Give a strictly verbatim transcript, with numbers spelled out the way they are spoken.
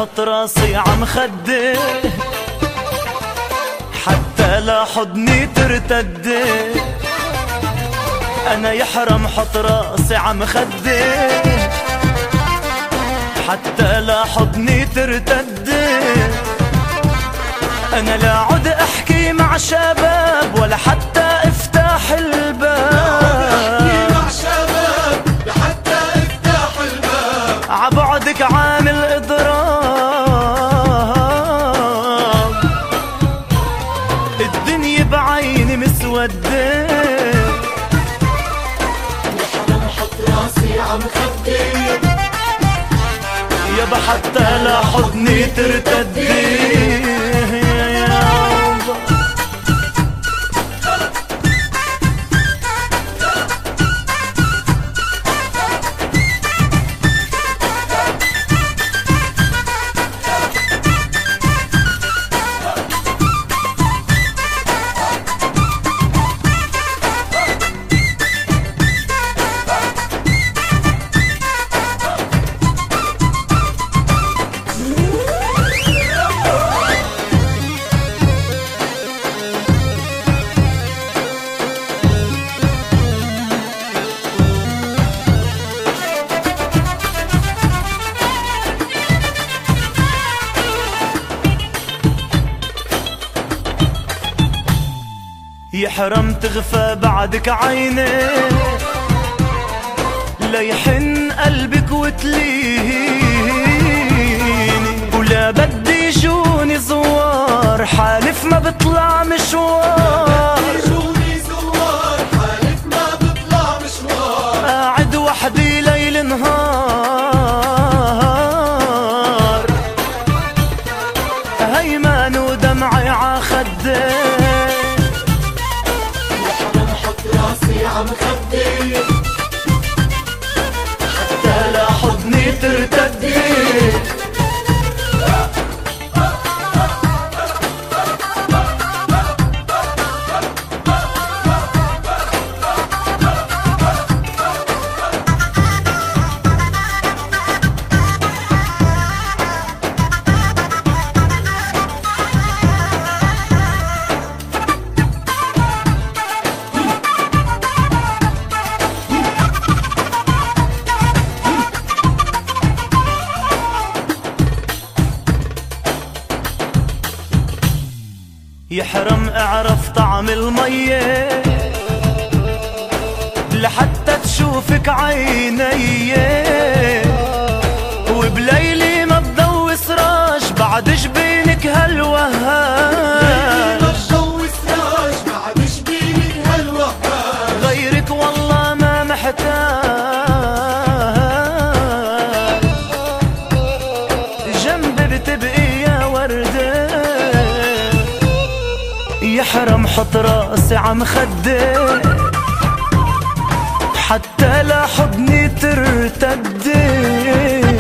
حط راسي عم خدي حتى لا حضني ترتدي. انا يحرم حط راسي عم خدي حتى لا حضني ترتدي. انا لا عد احكي مع شباب ولا حتى افتح الباب، لحتى افتح الباب عبعدك عامل اضراب. الدنيا بعيني مسودة يحرم حط راسي عم خدي يابا حتى لا حضني ترتدي. يحرم تغفى بعدك عيني ليحن قلبك وتليني. ولا بدي يجوني زوار حالف ما بطلع مشوار، قاعد وحدي ليل نهار هيمان ودمعي عخدي. عم خدي حتى لا حضني ترتدي. يحرم اعرف طعم المية لحتى تشوفك عيني. وبليلي ما تضوي سراج بعد جبينك هالوهاج، غيرك والله ما محتاج. جنبي بتبقي يا وردة يحرم حط راسي عم خدي حتى لا حضني ترتدي.